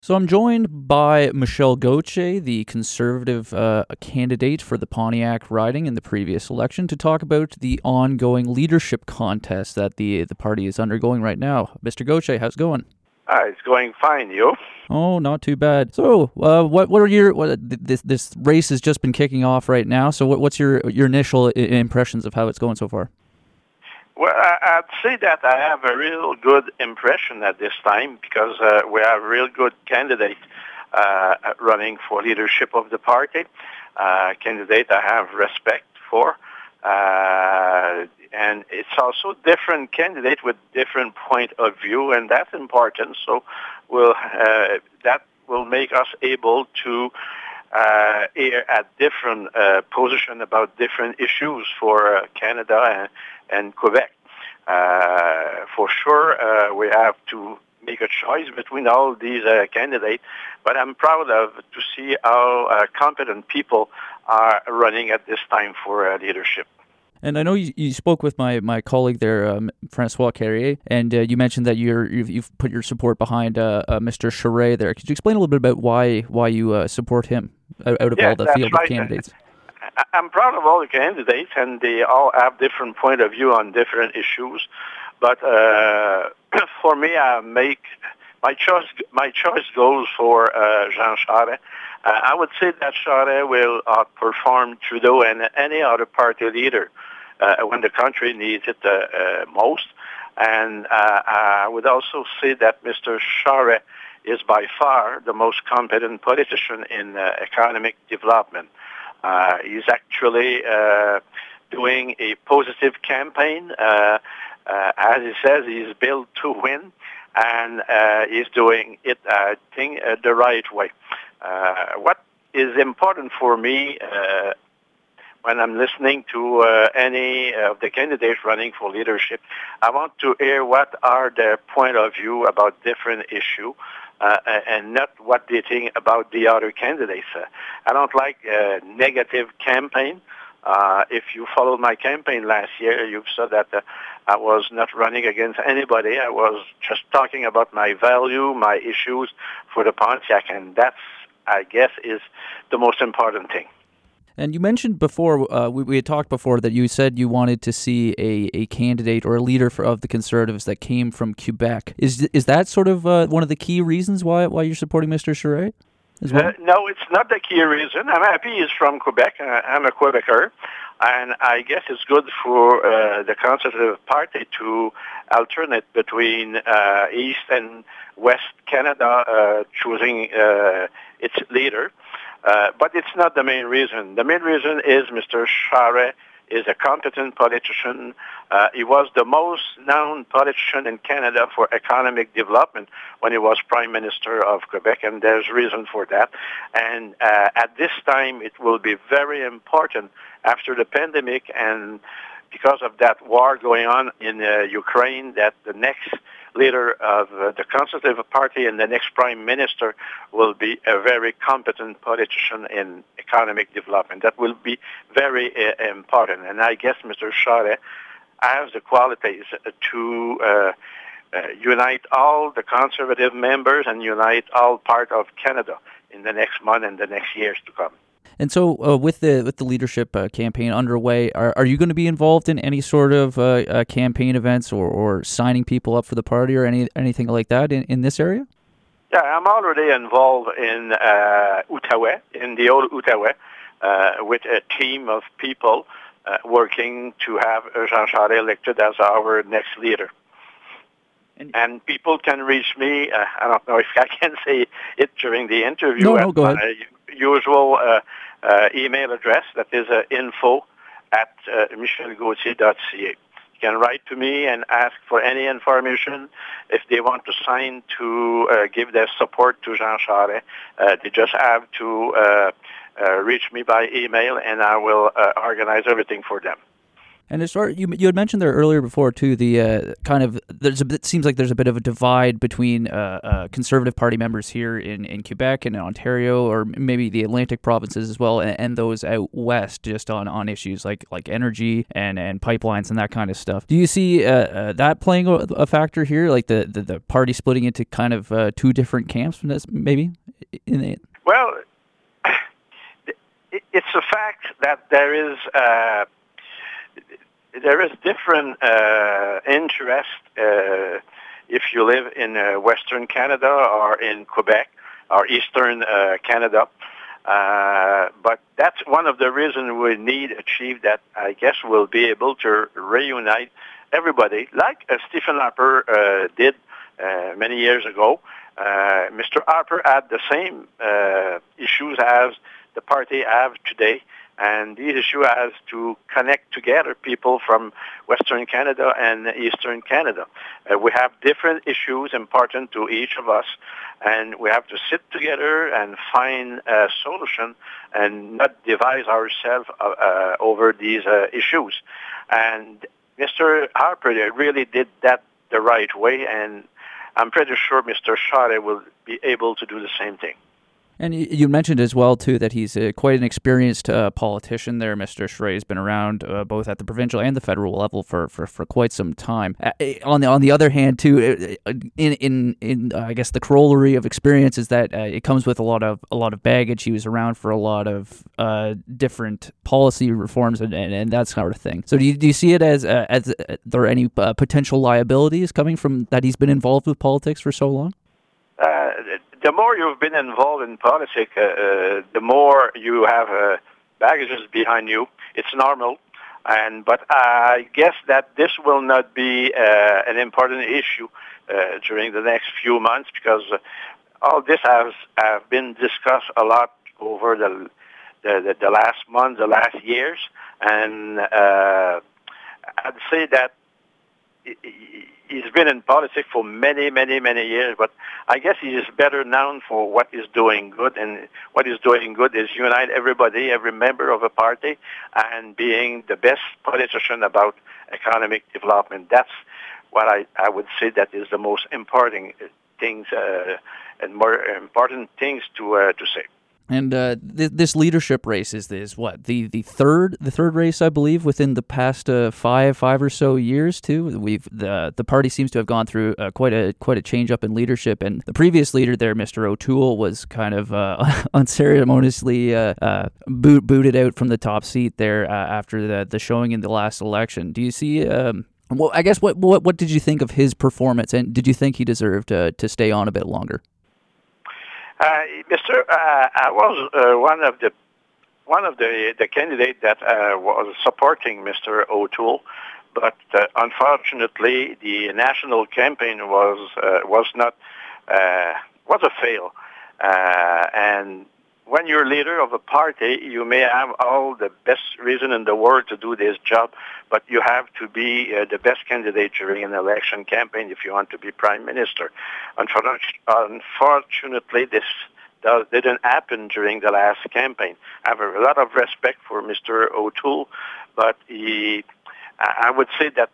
So I'm joined by Michelle Gauthier, the Conservative candidate for the Pontiac riding in the previous election, to talk about the ongoing leadership contest that the party is undergoing right now. Mr. Gauthier, how's it going? It's going fine, you? Oh, not too bad. So, what are your this race has just been kicking off right now? So, what's your initial impressions of how it's going so far? Well, I'd say that I have a real good impression at this time because we have real good candidates running for leadership of the party. Candidate I have respect for. And it's also different candidate with different point of view, and that's important. So that will make us able to air at different position about different issues for Canada and Quebec. For sure, we have to make a choice between all these candidates, but I'm proud to see how competent people are running at this time for leadership. And I know you spoke with my colleague there, Francois Carrier, and you mentioned that you've put your support behind Mr. Charest there. Could you explain a little bit about why you support him out of all the field of candidates? I'm proud of all the candidates, and they all have different point of view on different issues. But for me, my choice goes for Jean Charest. I would say that Charest will outperform Trudeau and any other party leader when the country needs it most. And I would also say that Mr. Charest is by far the most competent politician in economic development. He's actually doing a positive campaign. As he says, he's built to win, and he's doing it, I think, the right way. What is important for me when I'm listening to any of the candidates running for leadership, I want to hear what are their point of view about different issues. And not what they think about the other candidates. I don't like negative campaign. If you followed my campaign last year, you saw that I was not running against anybody. I was just talking about my value, my issues for the Pontiac, and that's, I guess, is the most important thing. And you mentioned before, we had talked before that you said you wanted to see a candidate or a leader of the Conservatives that came from Quebec. Is that sort of one of the key reasons why you're supporting Mr. Charest as well? No, it's not the key reason. I'm happy he's from Quebec. I'm a Quebecer. And I guess it's good for the Conservative Party to alternate between East and West Canada choosing its leader. But it's not the main reason. The main reason is Mr. Charest is a competent politician. He was the most known politician in Canada for economic development when he was Prime Minister of Quebec, and there's reason for that. And at this time, it will be very important after the pandemic and because of that war going on in Ukraine, that the next leader of the Conservative Party and the next Prime Minister will be a very competent politician in economic development. That will be very important. And I guess Mr. Charest has the qualities to unite all the Conservative members and unite all part of Canada in the next month and the next years to come. And so, with the leadership campaign underway, are you going to be involved in any sort of campaign events or signing people up for the party or anything like that in this area? Yeah, I'm already involved in Outaouais, in the old Outaouais, with a team of people working to have Jean Charest elected as our next leader. And people can reach me. I don't know if I can say it during the interview. No, go ahead. My usual email address, that is info@michelgauthier.ca. You can write to me and ask for any information. If they want to sign to give their support to Jean Charest, they just have to reach me by email, and I will organize everything for them. And as far you had mentioned there earlier before too, the kind of it seems like there's a bit of a divide between Conservative Party members here in Quebec and in Ontario, or maybe the Atlantic provinces as well, and those out west, just on issues like energy and pipelines and that kind of stuff. Do you see that playing a factor here, like the party splitting into kind of two different camps, maybe? Well, it's a fact that there is different interest if you live in Western Canada or in Quebec or Eastern Canada. But that's one of the reasons we need achieve that. I guess we'll be able to reunite everybody, like Stephen Harper did many years ago. Mr. Harper had the same issues as the party have today. And the issue has to connect together people from Western Canada and Eastern Canada. We have different issues important to each of us, and we have to sit together and find a solution and not divide ourselves over these issues. And Mr. Harper really did that the right way, and I'm pretty sure Mr. Charest will be able to do the same thing. And you mentioned as well, too, that he's quite an experienced politician there. Mr. Charest has been around both at the provincial and the federal level for quite some time. On the other hand, too, in I guess the corollary of experience is that it comes with a lot of baggage. He was around for a lot of different policy reforms and that sort of thing. So do you see it as there are any potential liabilities coming from that he's been involved with politics for so long? The more you've been involved in politics, the more you have baggages behind you. It's normal, but I guess that this will not be an important issue during the next few months, because all this has been discussed a lot over the last month, the last years, and I'd say that he's been in politics for many, many, many years, but I guess he is better known for what he's doing good, and what he's doing good is unite everybody, every member of a party, and being the best politician about economic development. That's what I would say that is the most important things and more important things to say. And this leadership race is what the third race, I believe, within the past five or so years too. The party seems to have gone through quite a change up in leadership, and the previous leader there, Mr. O'Toole, was kind of unceremoniously booted out from the top seat there after the showing in the last election. Do you see? Well, I guess what did you think of his performance, and did you think he deserved to stay on a bit longer? I was one of the candidates that was supporting Mr. O'Toole, but unfortunately the national campaign was a fail. And when you're leader of a party, you may have all the best reason in the world to do this job, but you have to be the best candidate during an election campaign if you want to be prime minister. Unfortunately, this didn't happen during the last campaign. I have a lot of respect for Mr. O'Toole, but I would say that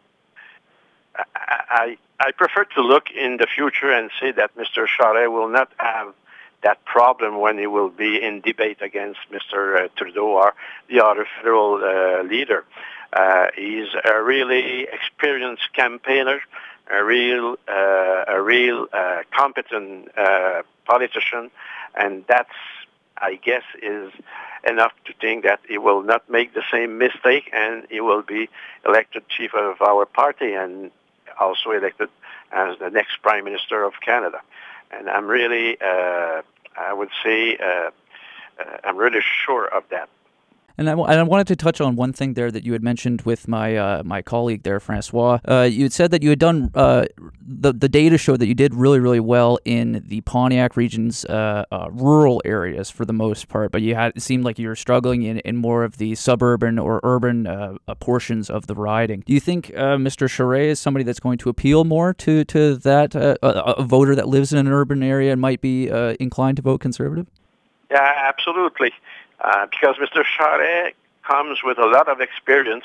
I prefer to look in the future and say that Mr. Charest will not have that problem when he will be in debate against Mr. Trudeau or the other federal leader. He's a really experienced campaigner, a real competent politician, and that's, I guess, is enough to think that he will not make the same mistake, and he will be elected chief of our party and also elected as the next Prime Minister of Canada. And I'm really, I would say, I'm really sure of that. And I wanted to touch on one thing there that you had mentioned with my colleague there, Francois. You had said that you had done the data showed that you did really, really well in the Pontiac region's rural areas for the most part, but it seemed like you were struggling in more of the suburban or urban portions of the riding. Do you think Mr. Charest is somebody that's going to appeal more to that a voter that lives in an urban area and might be inclined to vote Conservative? Yeah, absolutely. Because Mr. Charest comes with a lot of experience.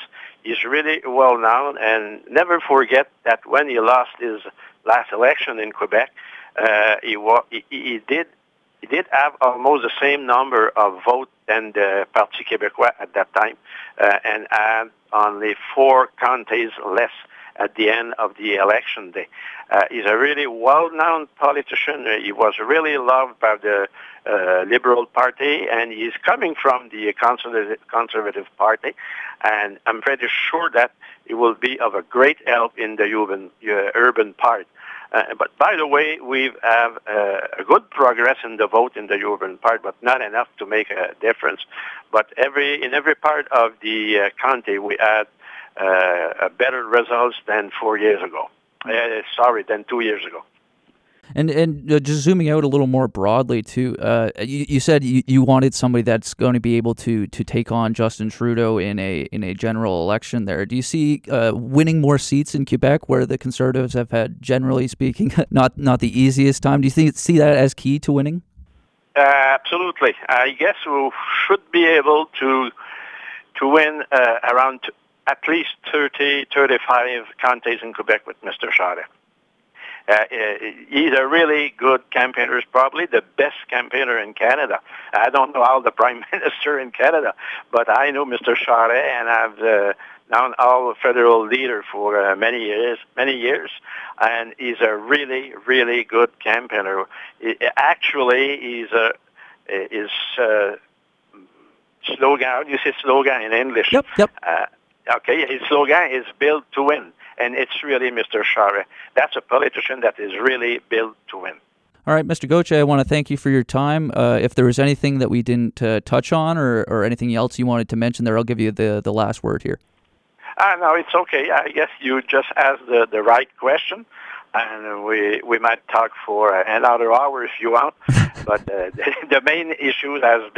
He's really well known, and never forget that when he lost his last election in Quebec, he did have almost the same number of votes than the Parti Québécois at that time, and had only 4 counties less at the end of the election day. He's a really well-known politician. He was really loved by the Liberal Party, and he's coming from the Conservative Party, and I'm pretty sure that he will be of a great help in the urban part. But by the way, we have a good progress in the vote in the urban part, but not enough to make a difference. But in every part of the county, we had better results than 4 years ago. Than 2 years ago. And just zooming out a little more broadly too, you said you wanted somebody that's going to be able to take on Justin Trudeau in a general election there. Do you see winning more seats in Quebec, where the Conservatives have had, generally speaking, not the easiest time? Do you see that as key to winning? Absolutely. I guess we should be able to win around at least 30, 35 counties in Quebec with Mr. Charest. He's a really good campaigner, probably the best campaigner in Canada. I don't know how the Prime Minister in Canada, but I know Mr. Charest, and I've known all federal leader for many years, and he's a really, really good campaigner. Actually, his slogan, how do you say slogan in English? Yep. Okay, his slogan is "Build to Win." And it's really Mr. Charest. That's a politician that is really built to win. All right, Mr. Gauthier, I want to thank you for your time. If there was anything that we didn't touch on or anything else you wanted to mention there, I'll give you the last word here. No, it's okay. I guess you just asked the right question, and we might talk for another hour if you want. But the main issues have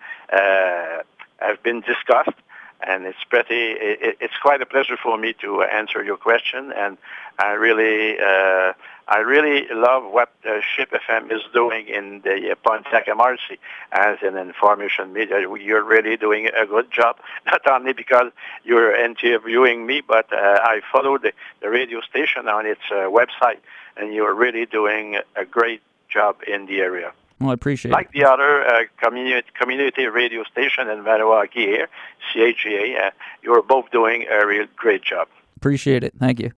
been discussed. And it's quite a pleasure for me to answer your question, and I really love what SHIP FM is doing in the Pontiac MRC as an information media. You're really doing a good job, not only because you're interviewing me, but I follow the radio station on its website, and you're really doing a great job in the area. Well, I appreciate like the other community radio station in Vanuatu here, CHGA, you're both doing a real great job. Appreciate it. Thank you.